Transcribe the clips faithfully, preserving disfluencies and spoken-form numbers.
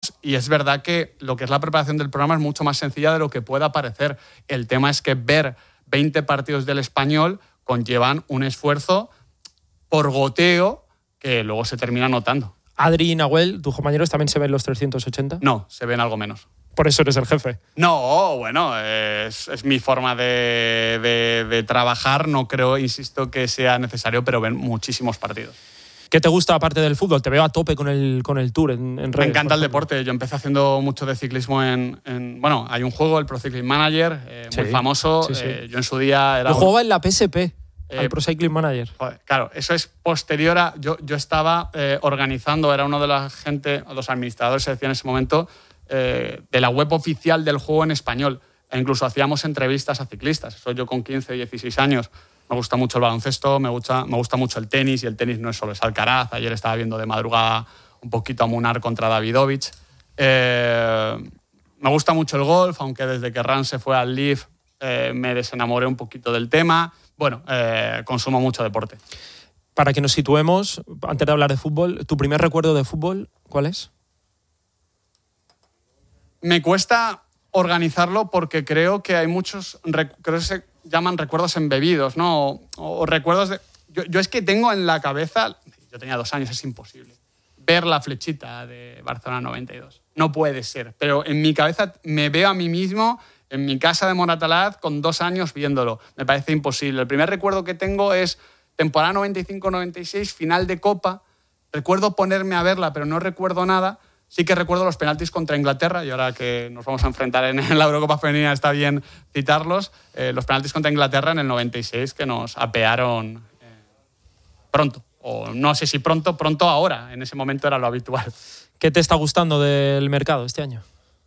y es verdad que lo que es la preparación del programa es mucho más sencilla de lo que pueda parecer. El tema es que ver veinte partidos del Español conllevan un esfuerzo por goteo que luego se termina notando. Adri y Nahuel, tus compañeros, ¿también se ven los trescientos ochenta? No, se ven algo menos. Por eso eres el jefe. No, bueno, es, es mi forma de, de, de trabajar. No creo, insisto, que sea necesario, pero ven muchísimos partidos. ¿Qué te gusta aparte del fútbol? Te veo a tope con el, con el tour en, en redes. Me encanta el deporte. Yo empecé haciendo mucho de ciclismo en... en bueno, hay un juego, el Pro Cycling Manager, eh, muy sí, sí, sí. Eh, yo en su día era... Yo un... jugaba en la P S P, eh, al Pro Cycling Manager. Joder, claro, eso es posterior a... Yo, yo estaba eh, organizando, era uno de la gente, los administradores se decía en ese momento, eh, de la web oficial del juego en español. E incluso hacíamos entrevistas a ciclistas. Eso yo con quince, dieciséis años. Me gusta mucho el baloncesto, me gusta, me gusta mucho el tenis, y el tenis no es solo es Alcaraz. Ayer estaba viendo de madrugada un poquito a Munar contra Davidovich. Eh, me gusta mucho el golf, aunque desde que Ran se fue al Leaf eh, me desenamoré un poquito del tema. Bueno, eh, consumo mucho deporte. Para que nos situemos, antes de hablar de fútbol, ¿tu primer recuerdo de fútbol cuál es? Me cuesta organizarlo porque creo que hay muchos... Creo que se llaman recuerdos embebidos, ¿no? O, o recuerdos de... Yo, yo es que tengo en la cabeza... Yo tenía dos años, es imposible. Ver la flechita de Barcelona noventa y dos. No puede ser. Pero en mi cabeza me veo a mí mismo en mi casa de Moratalaz con dos años viéndolo. Me parece imposible. El primer recuerdo que tengo es temporada noventa y cinco noventa y seis, final de Copa. Recuerdo ponerme a verla, pero no recuerdo nada. Sí que recuerdo los penaltis contra Inglaterra, y ahora que nos vamos a enfrentar en la Eurocopa Femenina está bien citarlos. Eh, los penaltis contra Inglaterra en el noventa y seis que nos apearon eh, pronto. O no sé si pronto, pronto ahora. En ese momento era lo habitual. ¿Qué te está gustando del mercado este año?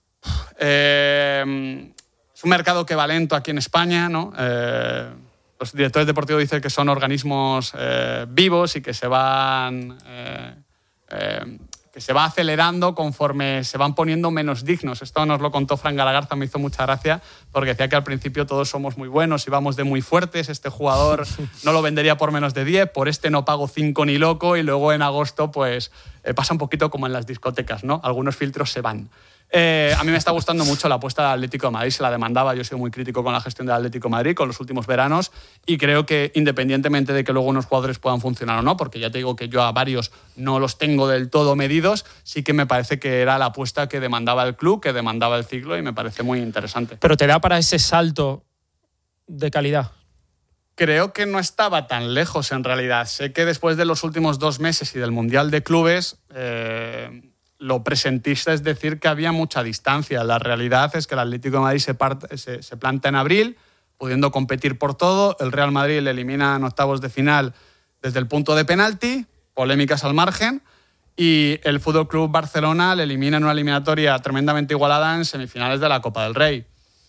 Eh, es un mercado que va lento aquí en España, ¿no? Eh, los directores deportivos dicen que son organismos eh, vivos y que se van... Eh, eh, que se va acelerando conforme se van poniendo menos dignos. Esto nos lo contó Fran Galagarza, me hizo mucha gracia, porque decía que al principio todos somos muy buenos y vamos de muy fuertes, este jugador no lo vendería por menos de diez, por este no pago cinco ni loco, y luego en agosto pues eh, pasa un poquito como en las discotecas, ¿no? Algunos filtros se van. Eh, a mí me está gustando mucho la apuesta del Atlético de Madrid, se la demandaba, yo he sido muy crítico con la gestión del Atlético de Madrid con los últimos veranos, y creo que independientemente de que luego unos jugadores puedan funcionar o no, porque ya te digo que yo a varios no los tengo del todo medidos, sí que me parece que era la apuesta que demandaba el club, que demandaba el ciclo, y me parece muy interesante. ¿Pero te da para ese salto de calidad? Creo que no estaba tan lejos en realidad. Sé que después de los últimos dos meses y del Mundial de Clubes... Eh, lo presentista es decir que había mucha distancia. La realidad es que el Atlético de Madrid se, parte, se, se planta en abril, pudiendo competir por todo. El Real Madrid le elimina en octavos de final desde el punto de penalti, polémicas al margen, y el F C Barcelona le elimina en una eliminatoria tremendamente igualada en semifinales de la Copa del Rey.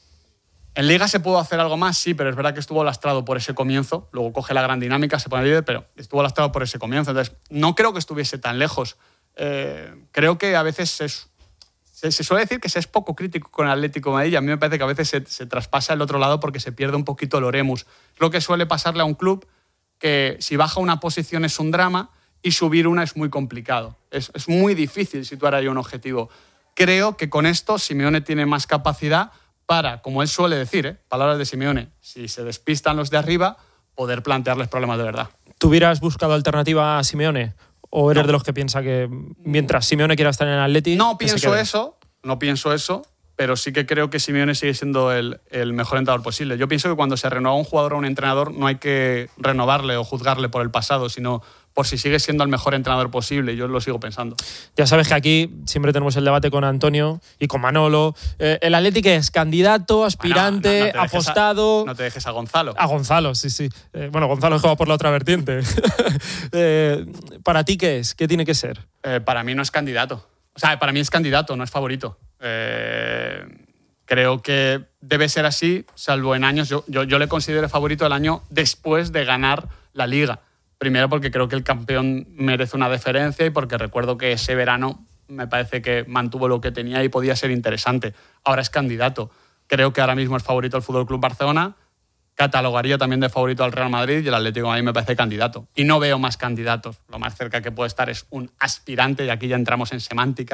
En Liga se pudo hacer algo más, sí, pero es verdad que estuvo lastrado por ese comienzo. Luego coge la gran dinámica, se pone líder, pero estuvo lastrado por ese comienzo. Entonces, no creo que estuviese tan lejos. Eh, creo que a veces es, se, se suele decir que se es poco crítico con el Atlético de Madrid, y a mí me parece que a veces se, se traspasa al otro lado porque se pierde un poquito el oremus. Es lo que suele pasarle a un club que si baja una posición es un drama y subir una es muy complicado. Es, es muy difícil situar ahí un objetivo. Creo que con esto Simeone tiene más capacidad para, como él suele decir, ¿eh? palabras de Simeone, si se despistan los de arriba, poder plantearles problemas de verdad. ¿Tú hubieras buscado alternativa a Simeone? ¿O eres no. de los que piensa que mientras Simeone quiera estar en el Atleti... No pienso eso, no pienso eso, pero sí que creo que Simeone sigue siendo el, el mejor entrenador posible. Yo pienso que cuando se renueva un jugador o un entrenador no hay que renovarle o juzgarle por el pasado, sino por si sigue siendo el mejor entrenador posible. Yo lo sigo pensando. Ya sabes que aquí siempre tenemos el debate con Antonio y con Manolo. Eh, ¿El Atlético es candidato, aspirante, bueno, no, no apostado? A, no te dejes a Gonzalo. A Gonzalo, sí, sí. Eh, bueno, Gonzalo juega por la otra vertiente. eh, ¿Para ti qué es? ¿Qué tiene que ser? Eh, para mí no es candidato. O sea, para mí es candidato, no es favorito. Eh, creo que debe ser así, salvo en años. Yo, yo, yo le considero favorito el año después de ganar la Liga. Primero porque creo que el campeón merece una deferencia y porque recuerdo que ese verano me parece que mantuvo lo que tenía y podía ser interesante. Ahora es candidato. Creo que ahora mismo es favorito el F C Barcelona. Catalogaría también de favorito al Real Madrid, y el Atlético de Madrid me parece candidato. Y no veo más candidatos. Lo más cerca que puede estar es un aspirante, y aquí ya entramos en semántica.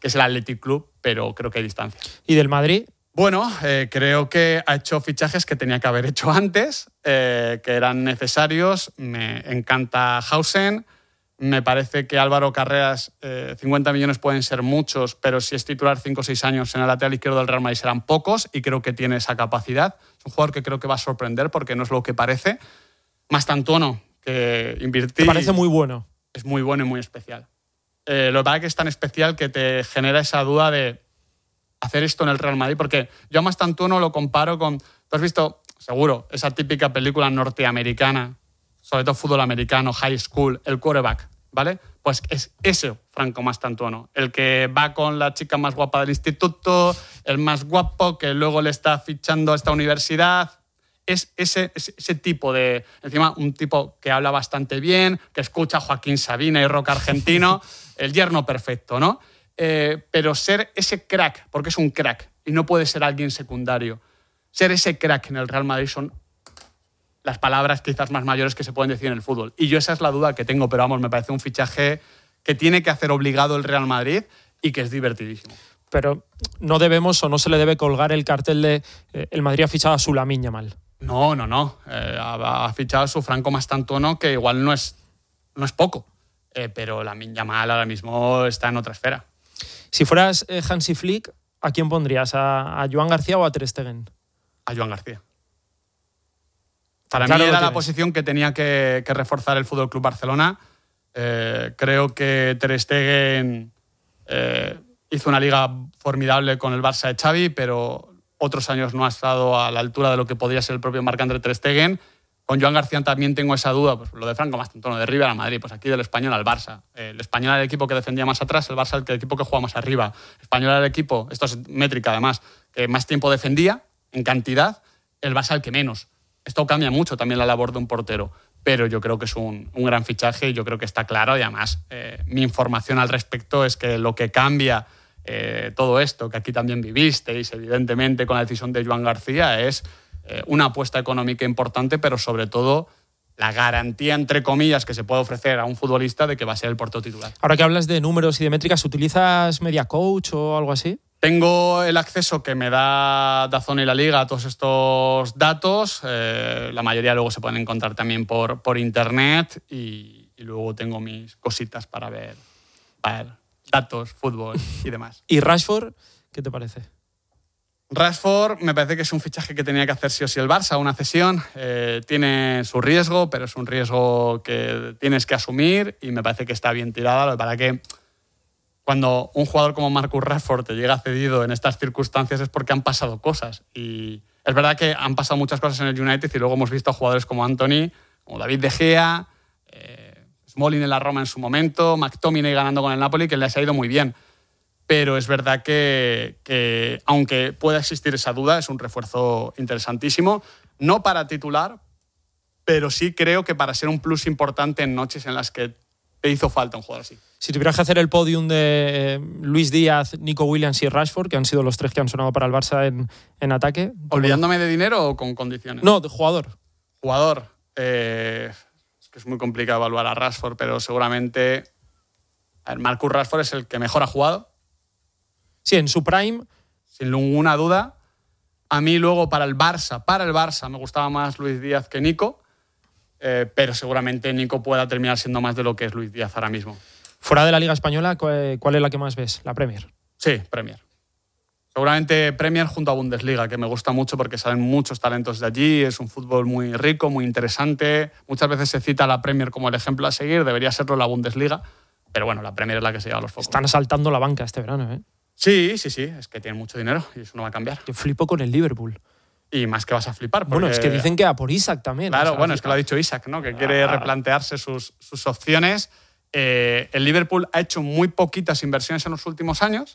que es el Athletic Club, pero creo que hay distancia. ¿Y del Madrid? Bueno, eh, creo que ha hecho fichajes que tenía que haber hecho antes, eh, que eran necesarios. Me encanta Hausen. Me parece que Álvaro Carreras, eh, cincuenta millones pueden ser muchos, pero si es titular cinco o seis años en el lateral izquierdo del Real Madrid serán pocos y creo que tiene esa capacidad. Es un jugador que creo que va a sorprender porque no es lo que parece. Mastantuono, que invertí... Me parece muy bueno. Es muy bueno y muy especial. Eh, lo que pasa es que es tan especial que te genera esa duda de hacer esto en el Real Madrid, porque yo a Mastantuono lo comparo con... ¿Tú has visto, seguro, esa típica película norteamericana, sobre todo fútbol americano, high school, el quarterback, ¿vale? Pues es ese Franco Mastantuono, el que va con la chica más guapa del instituto, el más guapo, que luego le está fichando a esta universidad. Es ese, ese, ese tipo de... Encima, un tipo que habla bastante bien, que escucha a Joaquín Sabina y rock argentino, el yerno perfecto, ¿no? Eh, pero ser ese crack, porque es un crack, y no puede ser alguien secundario, ser ese crack en el Real Madrid son las palabras quizás más mayores que se pueden decir en el fútbol. Y yo esa es la duda que tengo, pero vamos, me parece un fichaje que tiene que hacer obligado el Real Madrid y que es divertidísimo. Pero no debemos o no se le debe colgar el cartel de eh, el Madrid ha fichado a su Lamine Yamal. No, no, no. Eh, ha, ha fichado a su Franco Mastantuono, que igual no es, no es poco, eh, pero Lamine Yamal ahora mismo está en otra esfera. Si fueras eh, Hansi Flick, ¿a quién pondrías? ¿A, a Joan García o a Ter Stegen? A Joan García. Para Claro, mí era la la posición que tenía que, que reforzar el F C Barcelona. Eh, creo que Ter Stegen eh, hizo una liga formidable con el Barça de Xavi, pero otros años no ha estado a la altura de lo que podría ser el propio Marc-André Ter Stegen. Con Joan García también tengo esa duda, pues lo de Franco Mastantuono, de River al Madrid, pues aquí del Español al Barça. El Español era el equipo que defendía más atrás, el Barça el equipo que juega más arriba. El Español era el equipo, esto es métrica además, que más tiempo defendía en cantidad, el Barça el que menos. Esto cambia mucho también la labor de un portero, pero yo creo que es un, un gran fichaje y yo creo que está claro y además eh, mi información al respecto es que lo que cambia eh, todo esto, que aquí también vivisteis evidentemente con la decisión de Joan García, es Eh, una apuesta económica importante, pero sobre todo la garantía, entre comillas, que se puede ofrecer a un futbolista de que va a ser el portero titular. Ahora que hablas de números y de métricas, ¿utilizas Media Coach o algo así? Tengo el acceso que me da DAZN y la Liga a todos estos datos. Eh, la mayoría luego se pueden encontrar también por, por internet y, y luego tengo mis cositas para ver, para ver datos, fútbol y demás. ¿Y Rashford? ¿Qué te parece? Rashford me parece que es un fichaje que tenía que hacer sí o sí el Barça, una cesión. Eh, tiene su riesgo, pero es un riesgo que tienes que asumir y me parece que está bien tirada. Para que cuando un jugador como Marcus Rashford te llega cedido en estas circunstancias es porque han pasado cosas. Y es verdad que han pasado muchas cosas en el United y luego hemos visto a jugadores como Antony, como David De Gea, eh, Smalling en la Roma en su momento, McTominay ganando con el Napoli, que les ha ido muy bien. Pero es verdad que, que, aunque pueda existir esa duda, es un refuerzo interesantísimo. No para titular, pero sí creo que para ser un plus importante en noches en las que te hizo falta un jugador así. Si tuvieras que hacer el podium de Luis Díaz, Nico Williams y Rashford, que han sido los tres que han sonado para el Barça en, en ataque... ¿Olvidándome de dinero o con condiciones? No, de jugador. Jugador. Eh, es que es muy complicado evaluar a Rashford, pero seguramente... A ver, Marcus Rashford es el que mejor ha jugado. Sí, en su prime. Sin ninguna duda. A mí luego para el Barça, para el Barça me gustaba más Luis Díaz que Nico, eh, pero seguramente Nico pueda terminar siendo más de lo que es Luis Díaz ahora mismo. Fuera de la Liga Española, ¿cuál es la que más ves? ¿La Premier? Sí, Premier. Seguramente Premier junto a Bundesliga, que me gusta mucho porque salen muchos talentos de allí, es un fútbol muy rico, muy interesante. Muchas veces se cita a la Premier como el ejemplo a seguir, debería serlo la Bundesliga, pero bueno, la Premier es la que se lleva los focos. Están asaltando la banca este verano, ¿eh? Sí, sí, sí, es que tienen mucho dinero y eso no va a cambiar. Yo flipo con el Liverpool. Y más que vas a flipar. Porque... Bueno, es que dicen que a por Isaac también. Claro, o sea, bueno, es que lo ha dicho Isaac, ¿no? Que quiere ah. replantearse sus, sus opciones. Eh, el Liverpool ha hecho muy poquitas inversiones en los últimos años.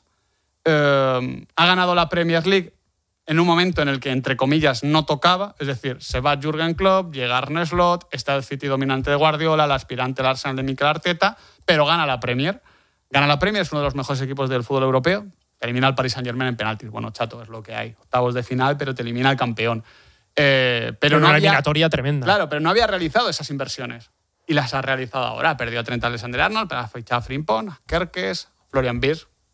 Eh, ha ganado la Premier League en un momento en el que, entre comillas, no tocaba. Es decir, se va Jürgen Klopp, llega Arne Slot, está el City dominante de Guardiola, el aspirante al Arsenal de Mikel Arteta, pero gana la Premier. Gana la Premier, es uno de los mejores equipos del fútbol europeo. Elimina al Paris Saint-Germain en penaltis. Bueno, chato, es lo que hay. Octavos de final, pero te elimina el campeón. Eh, pero pero no una había, eliminatoria tremenda. Claro, pero no había realizado esas inversiones. Y las ha realizado ahora. Ha perdido a Trent Alexander-Arnold, pero ha fichado a Frimpong, a Kerkes, a Florian Wirtz,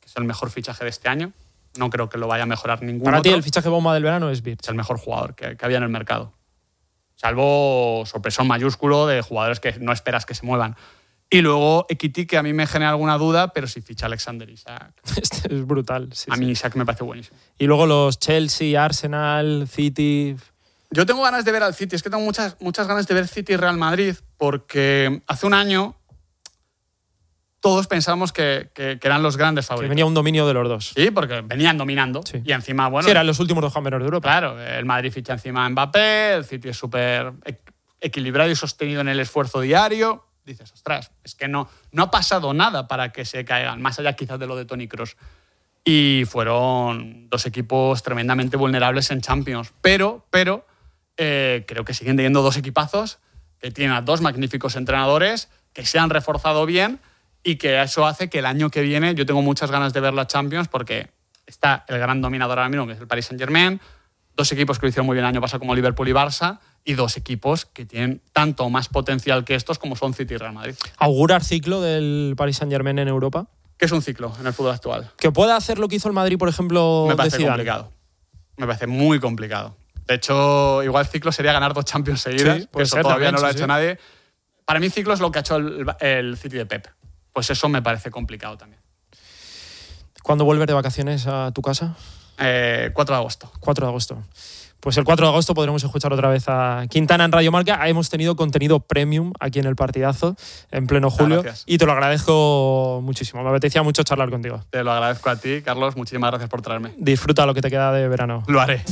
que es el mejor fichaje de este año. No creo que lo vaya a mejorar ningún Para otro. ti el fichaje bomba del verano es Wirtz. Es el mejor jugador que, que había en el mercado. Salvo sorpresón mayúsculo de jugadores que no esperas que se muevan. Y luego Ekitike, que a mí me genera alguna duda, pero si ficha Alexander Isak. Este es brutal. Sí, a sí. mí Isak me parece buenísimo. Y luego los Chelsea, Arsenal, City. Yo tengo ganas de ver al City. Es que tengo muchas, muchas ganas de ver City y Real Madrid, porque hace un año todos pensamos que, que, que eran los grandes favoritos. Que venía un dominio de los dos. Sí, porque venían dominando. Sí. Y encima, bueno... Sí, eran los últimos dos campeones de Europa. Claro, el Madrid ficha encima a Mbappé, el City es súper equilibrado y sostenido en el esfuerzo diario. Dices, ostras, es que no, no ha pasado nada para que se caigan, más allá quizás de lo de Toni Kroos. Y fueron dos equipos tremendamente vulnerables en Champions. Pero, pero eh, creo que siguen teniendo dos equipazos que tienen a dos magníficos entrenadores que se han reforzado bien y que eso hace que el año que viene yo tengo muchas ganas de ver la Champions porque está el gran dominador ahora mismo, que es el Paris Saint-Germain, dos equipos que lo hicieron muy bien el año pasado como Liverpool y Barça, y dos equipos que tienen tanto más potencial que estos como son City y Real Madrid. ¿Augurar ciclo del Paris Saint-Germain en Europa? ¿Qué es un ciclo en el fútbol actual? ¿Que pueda hacer lo que hizo el Madrid, por ejemplo, Me parece de Zidane? complicado. Me parece muy complicado. De hecho, igual ciclo sería ganar dos Champions seguidas, Sí, que eso ser, todavía también, no lo ha sí, hecho sí. nadie. Para mí ciclo es lo que ha hecho el, el City de Pep. Pues eso me parece complicado también. ¿Cuándo vuelves de vacaciones a tu casa? Eh, cuatro de agosto. cuatro de agosto. Pues el cuatro de agosto podremos escuchar otra vez a Quintana en Radio Marca. Hemos tenido contenido premium aquí en el Partidazo, en pleno julio. Gracias. Y te lo agradezco muchísimo. Me apetecía mucho charlar contigo. Te lo agradezco a ti, Carlos. Muchísimas gracias por traerme. Disfruta lo que te queda de verano. Lo haré.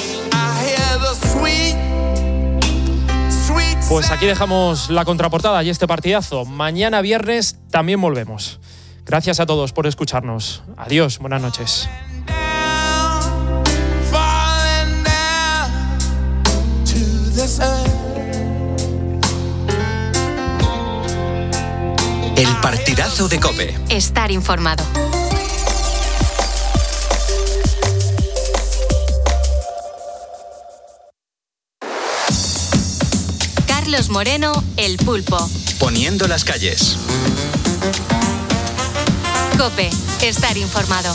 Pues aquí dejamos la contraportada y este partidazo. Mañana viernes también volvemos. Gracias a todos por escucharnos. Adiós, buenas noches. El partidazo de COPE. Estar informado. Carlos Moreno, El Pulpo. Poniendo las calles. COPE. Estar informado.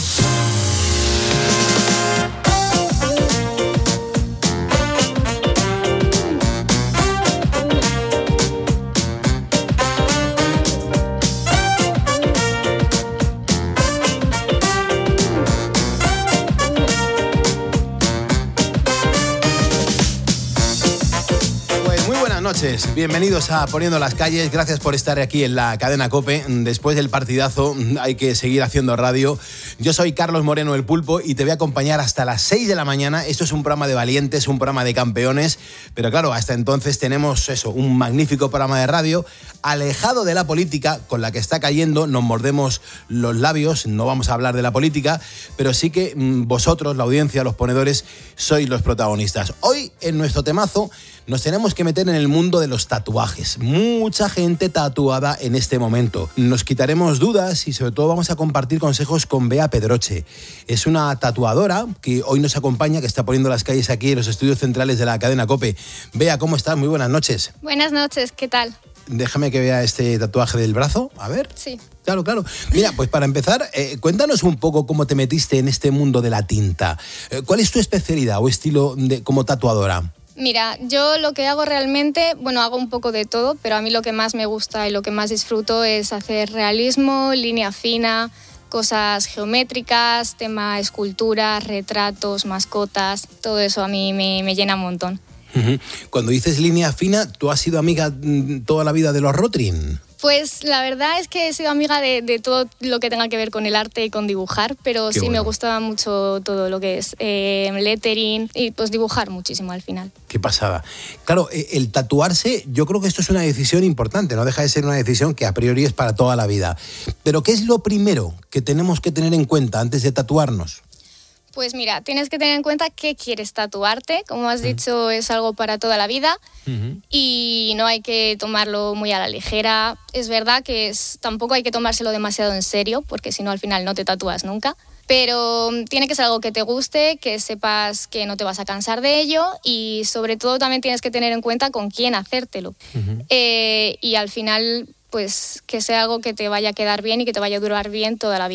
Noches, bienvenidos a Poniendo las Calles, gracias por estar aquí en la cadena COPE. Después del partidazo hay que seguir haciendo radio. Yo soy Carlos Moreno, El Pulpo, y te voy a acompañar hasta las seis de la mañana. Esto es un programa de valientes, un programa de campeones, pero claro, hasta entonces tenemos eso, un magnífico programa de radio, alejado de la política, con la que está cayendo, nos mordemos los labios, no vamos a hablar de la política, pero sí que vosotros, la audiencia, los ponedores, sois los protagonistas. Hoy, en nuestro temazo, nos tenemos que meter en el mundo de los tatuajes. Mucha gente tatuada en este momento. Nos quitaremos dudas y sobre todo vamos a compartir consejos con Bea Pedroche. Es una tatuadora que hoy nos acompaña, que está poniendo las calles aquí en los estudios centrales de la cadena COPE. Bea, ¿cómo estás? Muy buenas noches. Buenas noches, ¿qué tal? Déjame que vea este tatuaje del brazo. A ver. Sí. Claro, claro. Mira, pues para empezar, eh, cuéntanos un poco cómo te metiste en este mundo de la tinta. Eh, ¿Cuál es tu especialidad o estilo de, como tatuadora? Mira, yo lo que hago realmente, bueno, hago un poco de todo, pero a mí lo que más me gusta y lo que más disfruto es hacer realismo, línea fina, cosas geométricas, tema escultura, retratos, mascotas, todo eso a mí me, me llena un montón. Cuando dices línea fina, ¿tú has sido amiga toda la vida de los Rotring? Pues la verdad es que he sido amiga de, de todo lo que tenga que ver con el arte y con dibujar, pero Qué sí bueno. me gusta mucho todo lo que es eh, lettering y pues dibujar muchísimo al final. Qué pasada. Claro, el tatuarse, yo creo que esto es una decisión importante, no deja de ser una decisión que a priori es para toda la vida. Pero ¿qué es lo primero que tenemos que tener en cuenta antes de tatuarnos? Pues mira, tienes que tener en cuenta qué quieres tatuarte. Como has dicho, es algo para toda la vida uh-huh. y no hay que tomarlo muy a la ligera. Es verdad que es, tampoco hay que tomárselo demasiado en serio, porque si no al final no te tatúas nunca. Pero tiene que ser algo que te guste, que sepas que no te vas a cansar de ello y sobre todo también tienes que tener en cuenta con quién hacértelo. Uh-huh. Eh, y al final, pues que sea algo que te vaya a quedar bien y que te vaya a durar bien toda la vida.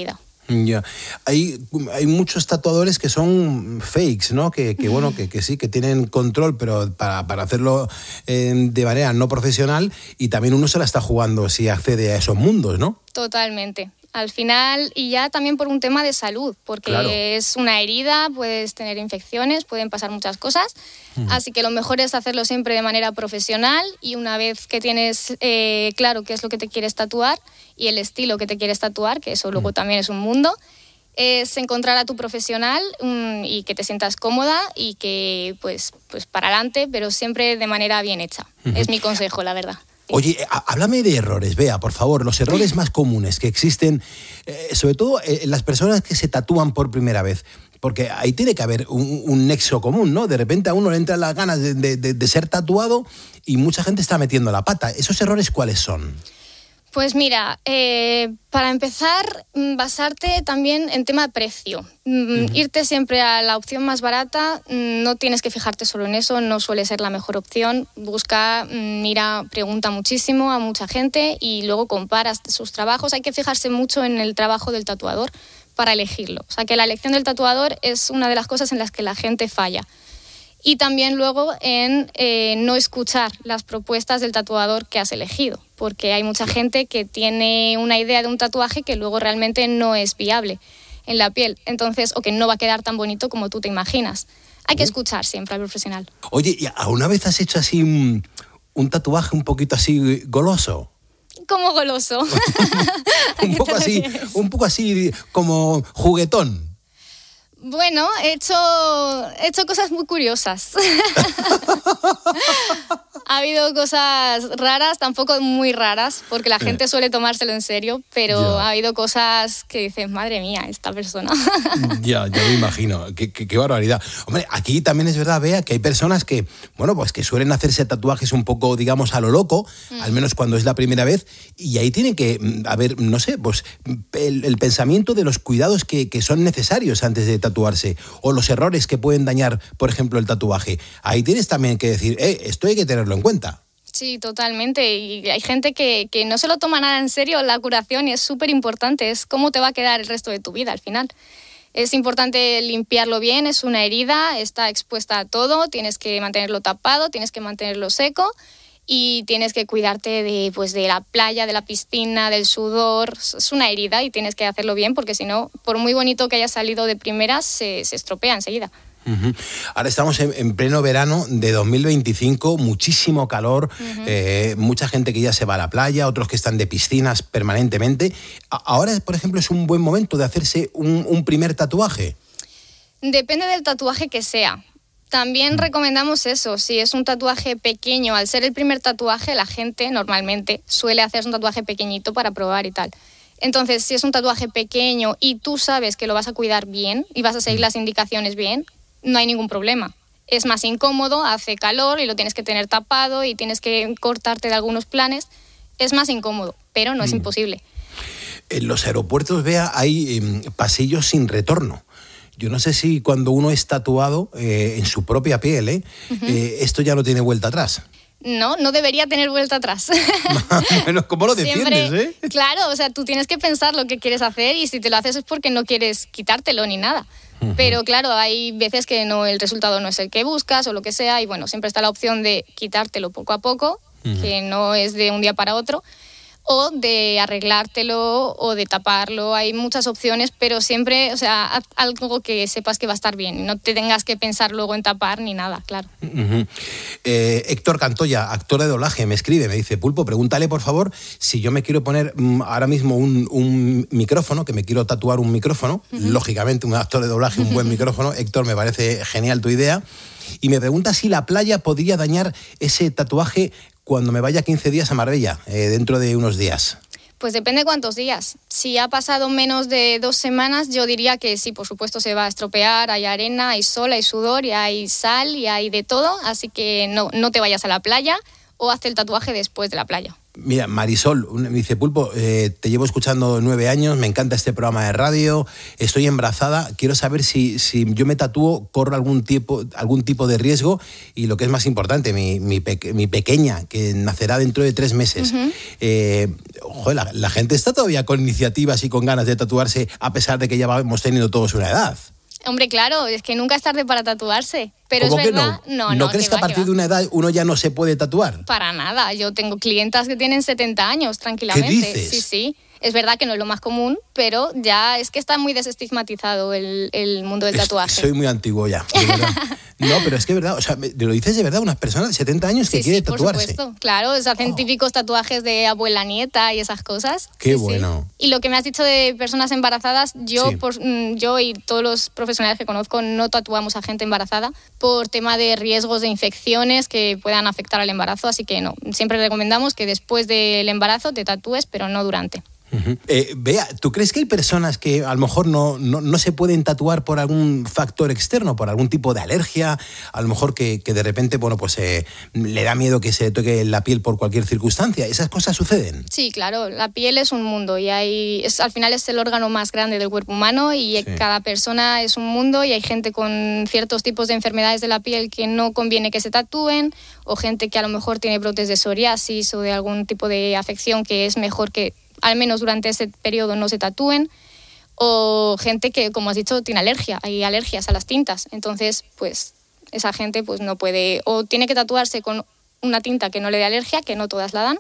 Ya. Hay, hay muchos tatuadores que son fakes, ¿no? Que, que bueno, que, que sí, que tienen control, pero para, para hacerlo eh, de manera no profesional, y también uno se la está jugando si accede a esos mundos, ¿no? Totalmente. Al final, y ya también por un tema de salud, porque claro, es una herida, puedes tener infecciones, pueden pasar muchas cosas, uh-huh. así que lo mejor es hacerlo siempre de manera profesional, y una vez que tienes eh, claro qué es lo que te quieres tatuar y el estilo que te quieres tatuar, que eso luego uh-huh. también es un mundo, es encontrar a tu profesional um, y que te sientas cómoda y que pues, pues para adelante, pero siempre de manera bien hecha. Uh-huh. Es mi consejo, la verdad. Oye, háblame de errores, Bea, por favor, los errores más comunes que existen, eh, sobre todo en las personas que se tatúan por primera vez, porque ahí tiene que haber un, un nexo común, ¿no? De repente a uno le entran las ganas de, de, de ser tatuado y mucha gente está metiendo la pata. ¿Esos errores cuáles son? Pues mira, eh, para empezar, basarte también en tema de precio. Uh-huh. Irte siempre a la opción más barata, no tienes que fijarte solo en eso, no suele ser la mejor opción. Busca, mira, pregunta muchísimo a mucha gente y luego comparas sus trabajos. Hay que fijarse mucho en el trabajo del tatuador para elegirlo. O sea, que la elección del tatuador es una de las cosas en las que la gente falla. Y también luego en eh, no escuchar las propuestas del tatuador que has elegido, porque hay mucha gente que tiene una idea de un tatuaje que luego realmente no es viable en la piel, entonces, o que no va a quedar tan bonito como tú te imaginas. Hay que escuchar siempre al profesional. Oye, ¿y alguna vez has hecho así un, un tatuaje un poquito así goloso? ¿Cómo goloso? un poco así, un poco así como juguetón. Bueno, he hecho, he hecho cosas muy curiosas. Ha habido cosas raras, tampoco muy raras, porque la gente suele tomárselo en serio, pero ya. Ha habido cosas que dices, madre mía, esta persona. Ya, ya me imagino, qué, qué, qué barbaridad. Hombre, aquí también es verdad, Bea, que hay personas que, bueno, pues que suelen hacerse tatuajes un poco, digamos, a lo loco, mm. al menos cuando es la primera vez, y ahí tiene que haber, no sé, pues el, el pensamiento de los cuidados que, que son necesarios antes de tatuarse, o los errores que pueden dañar, por ejemplo, el tatuaje. Ahí tienes también que decir, eh, esto hay que tenerlo en cuenta. Sí, totalmente. Y hay gente que, que no se lo toma nada en serio la curación y es súper importante. Es cómo te va a quedar el resto de tu vida al final. Es importante limpiarlo bien, es una herida, está expuesta a todo, tienes que mantenerlo tapado, tienes que mantenerlo seco y tienes que cuidarte de, pues, de la playa, de la piscina, del sudor. Es una herida y tienes que hacerlo bien porque si no, por muy bonito que haya salido de primeras, se, se estropea enseguida. Uh-huh. Ahora estamos en, en pleno verano de dos mil veinticinco, muchísimo calor, uh-huh. eh, mucha gente que ya se va a la playa, otros que están de piscinas permanentemente. Ahora, por ejemplo, es un buen momento de hacerse un, un primer tatuaje. Depende del tatuaje que sea. También uh-huh. recomendamos eso, si es un tatuaje pequeño, al ser el primer tatuaje, la gente normalmente suele hacerse un tatuaje pequeñito para probar y tal. Entonces, si es un tatuaje pequeño y tú sabes que lo vas a cuidar bien y vas a seguir uh-huh. las indicaciones bien, no hay ningún problema. Es más incómodo, hace calor y lo tienes que tener tapado y tienes que cortarte de algunos planes. Es más incómodo, pero no es mm. imposible. En los aeropuertos, Bea, hay eh, pasillos sin retorno. Yo no sé si cuando uno es tatuado eh, en su propia piel, eh, uh-huh. eh, esto ya no tiene vuelta atrás. No, no debería tener vuelta atrás. Menos ¿cómo lo defiendes, eh? Claro, o sea, tú tienes que pensar lo que quieres hacer y si te lo haces es porque no quieres quitártelo ni nada. Uh-huh. Pero claro, hay veces que no, el resultado no es el que buscas o lo que sea y bueno, siempre está la opción de quitártelo poco a poco, uh-huh. que no es de un día para otro, o de arreglártelo o de taparlo. Hay muchas opciones, pero siempre, o sea, haz algo que sepas que va a estar bien. No te tengas que pensar luego en tapar ni nada, claro. Uh-huh. eh, Héctor Cantoya, actor de doblaje, me escribe, me dice, Pulpo, pregúntale, por favor, si yo me quiero poner um, ahora mismo un, un micrófono, que me quiero tatuar un micrófono, uh-huh. lógicamente un actor de doblaje, un buen micrófono. Héctor, me parece genial tu idea. Y me pregunta si la playa podría dañar ese tatuaje cuando me vaya quince días a Marbella, eh, dentro de unos días. Pues depende cuántos días. Si ha pasado menos de dos semanas, yo diría que sí, por supuesto se va a estropear. Hay arena, hay sol, hay sudor, y hay sal y hay de todo. Así que no, no te vayas a la playa o hazte el tatuaje después de la playa. Mira, Marisol me dice, Pulpo, eh, te llevo escuchando nueve años, me encanta este programa de radio, estoy embarazada, quiero saber si, si yo me tatúo, corro algún tipo, algún tipo de riesgo y lo que es más importante, mi, mi, peque, mi pequeña, que nacerá dentro de tres meses. Uh-huh. eh, joder, la, la gente está todavía con iniciativas y con ganas de tatuarse a pesar de que ya hemos tenido todos una edad. Hombre, claro, es que nunca es tarde para tatuarse. Pero ¿Cómo es que verdad, no? no, ¿No, no crees que, que a partir va, de una edad uno ya no se puede tatuar? Para nada, yo tengo clientas que tienen setenta años tranquilamente. ¿Qué dices? Sí, sí. Es verdad que no es lo más común, pero ya es que está muy desestigmatizado el, el mundo del tatuaje. Soy muy antiguo ya, de verdad. No, pero es que es verdad, o sea, me lo dices de verdad, unas personas de setenta años que sí, quieren sí, tatuarse. Por supuesto, claro, se hacen oh. típicos tatuajes de abuela nieta y esas cosas. Qué sí, bueno. Sí. Y lo que me has dicho de personas embarazadas, yo, sí. por, yo y todos los profesionales que conozco no tatuamos a gente embarazada por tema de riesgos de infecciones que puedan afectar al embarazo, así que no, siempre recomendamos que después del embarazo te tatúes, pero no durante. Uh-huh. Eh, Bea, ¿tú crees que hay personas que a lo mejor no, no, no se pueden tatuar por algún factor externo, por algún tipo de alergia? A lo mejor que, que de repente, bueno, pues eh, le da miedo que se toque la piel por cualquier circunstancia. ¿Esas cosas suceden? Sí, claro. La piel es un mundo y hay, es, al final es el órgano más grande del cuerpo humano y sí. cada persona es un mundo y hay gente con ciertos tipos de enfermedades de la piel que no conviene que se tatúen o gente que a lo mejor tiene brotes de psoriasis o de algún tipo de afección que es mejor que al menos durante ese periodo no se tatúen, o gente que, como has dicho, tiene alergia, hay alergias a las tintas, entonces, pues, esa gente pues no puede, o tiene que tatuarse con una tinta que no le dé alergia, que no todas la dan,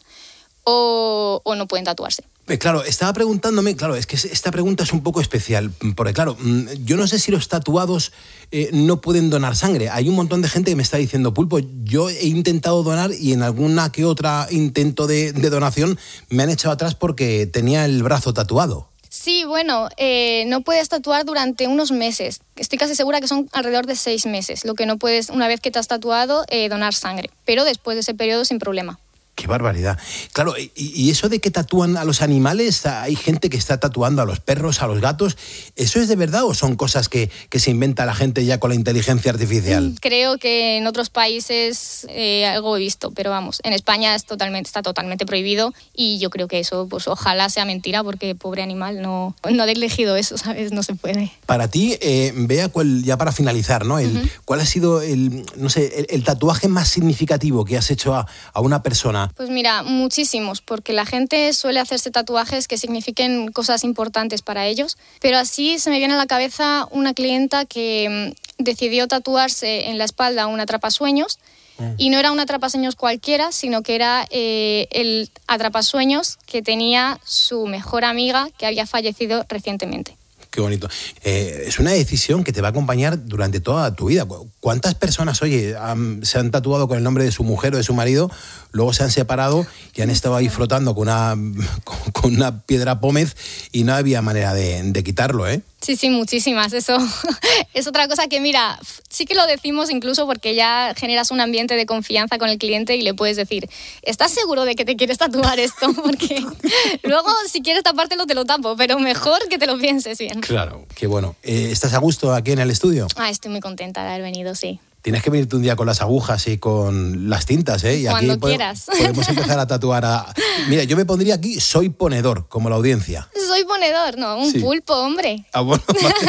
o, o no pueden tatuarse. Claro, estaba preguntándome, claro, es que esta pregunta es un poco especial, porque claro, yo no sé si los tatuados eh, no pueden donar sangre. Hay un montón de gente que me está diciendo, Pulpo, yo he intentado donar y en alguna que otra intento de, de donación me han echado atrás porque tenía el brazo tatuado. Sí, bueno, eh, no puedes tatuar durante unos meses. Estoy casi segura que son alrededor de seis meses, lo que no puedes, una vez que te has tatuado, eh, donar sangre, pero después de ese periodo sin problema. ¡Qué barbaridad! Claro, y, y eso de que tatúan a los animales, hay gente que está tatuando a los perros, a los gatos, ¿eso es de verdad o son cosas que, que se inventa la gente ya con la inteligencia artificial? Creo que en otros países eh, algo he visto, pero vamos, en España es totalmente, está totalmente prohibido y yo creo que eso, pues ojalá sea mentira porque pobre animal no, no ha elegido eso, ¿sabes? No se puede. Para ti, eh, Bea, cuál, ya para finalizar, ¿no? El, uh-huh. ¿Cuál ha sido el, no sé, el, el tatuaje más significativo que has hecho a, a una persona? Pues mira, muchísimos, porque la gente suele hacerse tatuajes que signifiquen cosas importantes para ellos, pero así se me viene a la cabeza una clienta que decidió tatuarse en la espalda un atrapasueños mm. y no era un atrapasueños cualquiera, sino que era eh, el atrapasueños que tenía su mejor amiga que había fallecido recientemente. Qué bonito. Eh, es una decisión que te va a acompañar durante toda tu vida. ¿Cuántas personas, oye, han, se han tatuado con el nombre de su mujer o de su marido, luego se han separado y han estado ahí flotando con una, con una piedra pómez y no había manera de, de quitarlo, ¿eh? Sí, sí, muchísimas. Eso es otra cosa que, mira, sí que lo decimos incluso porque ya generas un ambiente de confianza con el cliente y le puedes decir, ¿estás seguro de que te quieres tatuar esto? Porque luego, si quieres tapártelo, te lo tapo, pero mejor que te lo pienses bien. Claro, qué bueno. Eh, ¿Estás a gusto aquí en el estudio? Ah, estoy muy contenta de haber venido, sí. Tienes que venirte un día con las agujas y con las tintas, ¿eh? Y cuando aquí quieras. Podemos empezar a tatuar a... Mira, yo me pondría aquí, soy ponedor, como la audiencia. Soy ponedor, no, un sí. pulpo, hombre. Ah, bueno,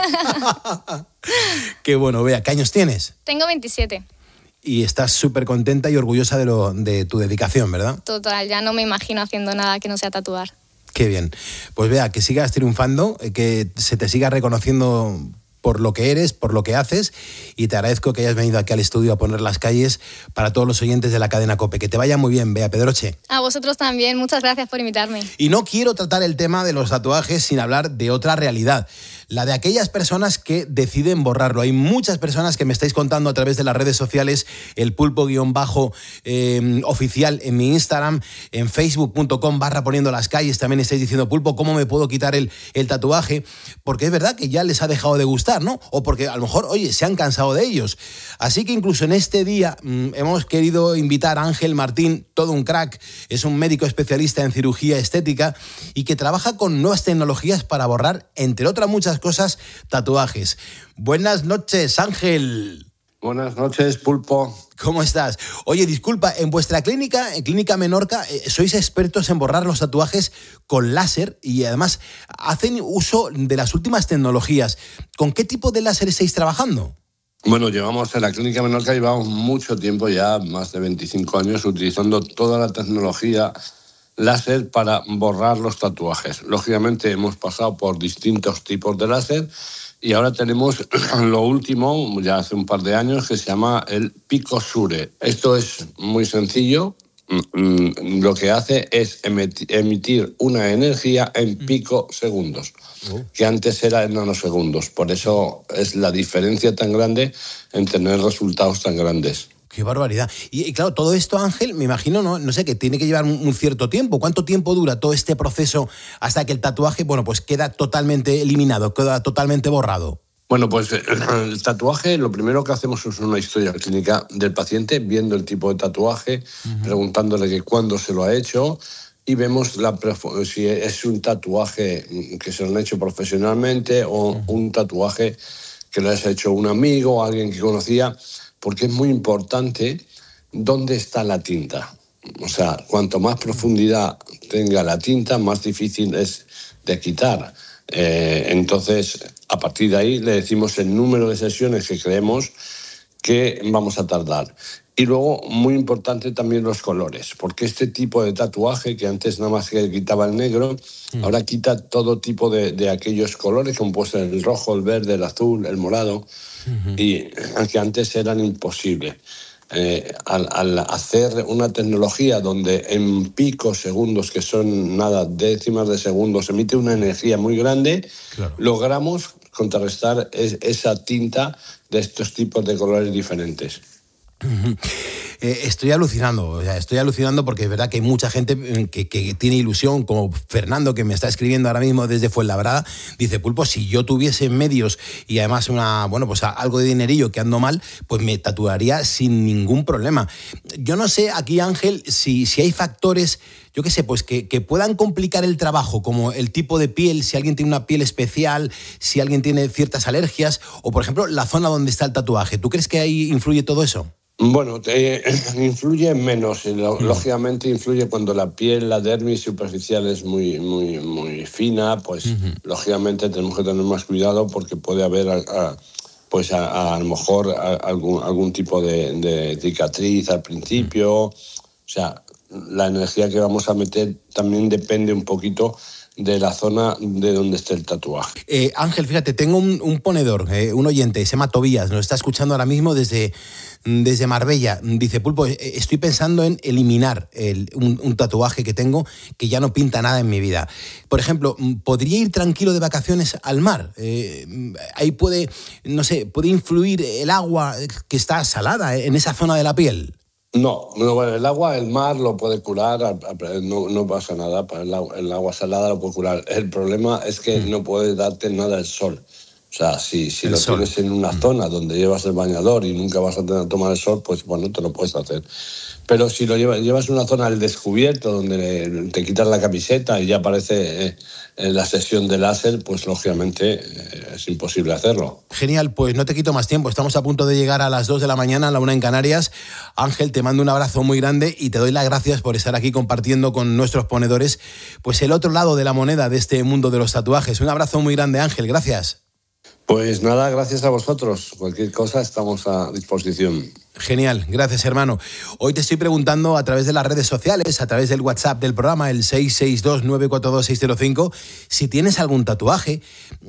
vale. Qué bueno, Bea, ¿qué años tienes? Tengo veintisiete. Y estás súper contenta y orgullosa de, lo, de tu dedicación, ¿verdad? Total, ya no me imagino haciendo nada que no sea tatuar. Qué bien. Pues Bea, que sigas triunfando, que se te siga reconociendo por lo que eres, por lo que haces, y te agradezco que hayas venido aquí al estudio a poner las calles para todos los oyentes de la cadena COPE. Que te vaya muy bien, Bea Pedroche. A vosotros también, muchas gracias por invitarme. Y no quiero tratar el tema de los tatuajes sin hablar de otra realidad, la de aquellas personas que deciden borrarlo. Hay muchas personas que me estáis contando a través de las redes sociales, el pulpo guión bajo eh, oficial en mi Instagram, en facebook punto com barra poniendo las calles, también estáis diciendo, Pulpo, ¿cómo me puedo quitar el, el tatuaje? Porque es verdad que ya les ha dejado de gustar, ¿no? O porque a lo mejor, oye, se han cansado de ellos. Así que incluso en este día mmm, hemos querido invitar a Ángel Martín, todo un crack, es un médico especialista en cirugía estética y que trabaja con nuevas tecnologías para borrar, entre otras muchas cosas, tatuajes. Buenas noches, Ángel. Buenas noches, Pulpo. ¿Cómo estás? Oye, disculpa, en vuestra clínica, en Clínica Menorca, eh, sois expertos en borrar los tatuajes con láser y además hacen uso de las últimas tecnologías. ¿Con qué tipo de láser estáis trabajando? Bueno, llevamos en la Clínica Menorca, llevamos mucho tiempo ya, más de veinticinco años, utilizando toda la tecnología láser para borrar los tatuajes. Lógicamente hemos pasado por distintos tipos de láser y ahora tenemos lo último, ya hace un par de años, que se llama el Picosure. Esto es muy sencillo. Lo que hace es emitir una energía en picosegundos, que antes era en nanosegundos. Por eso es la diferencia tan grande en tener resultados tan grandes. ¡Qué barbaridad! Y, y claro, todo esto, Ángel, me imagino, no, no sé, que tiene que llevar un, un cierto tiempo. ¿Cuánto tiempo dura todo este proceso hasta que el tatuaje, bueno, pues queda totalmente eliminado, queda totalmente borrado? Bueno, pues el tatuaje, lo primero que hacemos es una historia clínica del paciente, viendo el tipo de tatuaje, uh-huh. preguntándole que cuándo se lo ha hecho y vemos la, si es un tatuaje que se lo han hecho profesionalmente o uh-huh. un tatuaje que lo ha hecho un amigo o alguien que conocía, porque es muy importante dónde está la tinta. O sea, cuanto más profundidad tenga la tinta, más difícil es de quitar. Eh, entonces, a partir de ahí le decimos el número de sesiones que creemos que vamos a tardar. Y luego, muy importante también los colores, porque este tipo de tatuaje, que antes nada más que quitaba el negro, mm. ahora quita todo tipo de, de aquellos colores, como puede ser el rojo, el verde, el azul, el morado, mm-hmm. y que antes eran imposibles. Eh, al, al hacer una tecnología donde en picos segundos, que son nada, décimas de segundos, emite una energía muy grande, claro. logramos contrarrestar es, esa tinta de estos tipos de colores diferentes. Uh-huh. Eh, estoy alucinando, o sea, estoy alucinando porque es verdad que hay mucha gente que, que tiene ilusión, como Fernando, que me está escribiendo ahora mismo desde Fuenlabrada, dice, Pulpo, si yo tuviese medios y además una, bueno, pues algo de dinerillo que ando mal, pues me tatuaría sin ningún problema. Yo no sé aquí, Ángel, si, si hay factores, yo qué sé, pues que, que puedan complicar el trabajo, como el tipo de piel, si alguien tiene una piel especial, si alguien tiene ciertas alergias, o por ejemplo, la zona donde está el tatuaje. ¿Tú crees que ahí influye todo eso? Bueno, eh, influye menos, lógicamente influye cuando la piel, la dermis superficial es muy, muy, muy fina, pues uh-huh. lógicamente tenemos que tener más cuidado porque puede haber, a, a, pues a, a, a lo mejor a, algún, algún tipo de, de cicatriz al principio, uh-huh. o sea, la energía que vamos a meter también depende un poquito de la zona de donde esté el tatuaje. Eh, Ángel, fíjate, tengo un, un ponedor, eh, un oyente, se llama Tobías, nos está escuchando ahora mismo desde, desde Marbella. Dice, Pulpo, estoy pensando en eliminar el, un, un tatuaje que tengo que ya no pinta nada en mi vida. Por ejemplo, ¿podría ir tranquilo de vacaciones al mar? Eh, ahí puede, no sé, ¿puede influir el agua que está salada en esa zona de la piel? No, no, el agua, el mar lo puede curar, no, no pasa nada, el agua, el agua salada lo puede curar. El problema es que mm. no puede darte nada el sol. O sea, si, si lo sol. tienes en una mm. zona donde llevas el bañador y nunca vas a tener que tomar el sol, pues bueno, te lo puedes hacer. Pero si lo llevas, llevas en una zona al descubierto, donde te quitas la camiseta y ya aparece eh, la sesión de láser, pues lógicamente eh, es imposible hacerlo. Genial, pues no te quito más tiempo. Estamos a punto de llegar a las dos de la mañana, a la una en Canarias. Ángel, te mando un abrazo muy grande y te doy las gracias por estar aquí compartiendo con nuestros ponedores pues el otro lado de la moneda de este mundo de los tatuajes. Un abrazo muy grande, Ángel. Gracias. Pues nada, gracias a vosotros. Cualquier cosa estamos a disposición. Genial, gracias hermano. Hoy te estoy preguntando a través de las redes sociales, a través del WhatsApp del programa, el seis seis dos, nueve cuatro dos, seis cero cinco, si tienes algún tatuaje,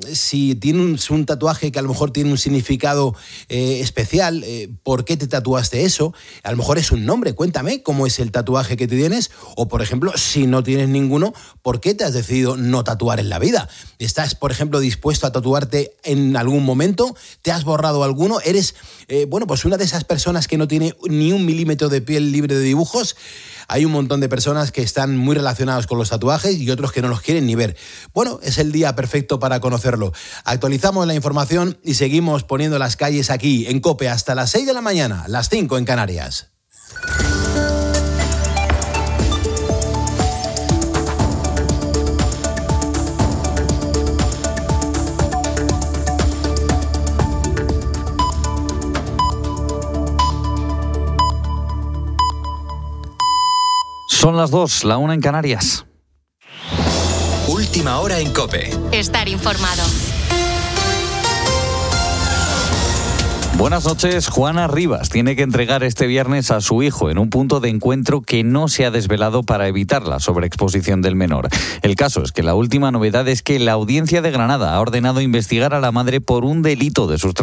si tienes un tatuaje que a lo mejor tiene un significado eh, especial, eh, ¿por qué te tatuaste eso? A lo mejor es un nombre, cuéntame cómo es el tatuaje que te tienes, o por ejemplo, si no tienes ninguno, ¿por qué te has decidido no tatuar en la vida? ¿Estás, por ejemplo, dispuesto a tatuarte en algún momento? ¿Te has borrado alguno? ¿Eres, eh, bueno, pues una de esas personas que no tiene ni un milímetro de piel libre de dibujos? Hay un montón de personas que están muy relacionadas con los tatuajes y otros que no los quieren ni ver. Bueno, es el día perfecto para conocerlo. Actualizamos la información y seguimos poniendo las calles aquí en COPE hasta las seis de la mañana, las cinco en Canarias. Son las dos, la una en Canarias. Última hora en COPE. Estar informado. Buenas noches. Juana Rivas tiene que entregar este viernes a su hijo en un punto de encuentro que no se ha desvelado para evitar la sobreexposición del menor. El caso es que la última novedad es que la Audiencia de Granada ha ordenado investigar a la madre por un delito de sustracción